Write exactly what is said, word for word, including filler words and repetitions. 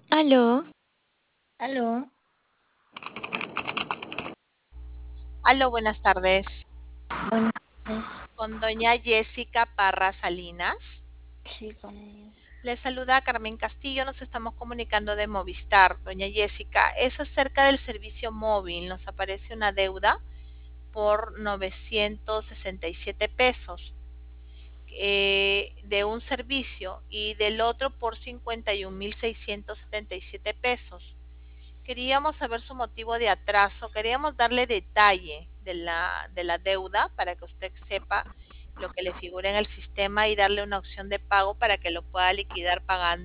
Aló, Aló, Aló, buenas tardes. buenas tardes. Con doña Jessica Parra Salinas. Sí, con ella. Le saluda Carmen Castillo, nos estamos comunicando de Movistar. Doña Jessica, es acerca del servicio móvil. Nos aparece una deuda por novecientos sesenta y siete pesos eh, de un servicio y del otro por cincuenta y un mil seiscientos setenta y siete pesos. Queríamos saber su motivo de atraso, queríamos darle detalle de la, de la deuda para que usted sepa lo que le figura en el sistema y darle una opción de pago para que lo pueda liquidar pagando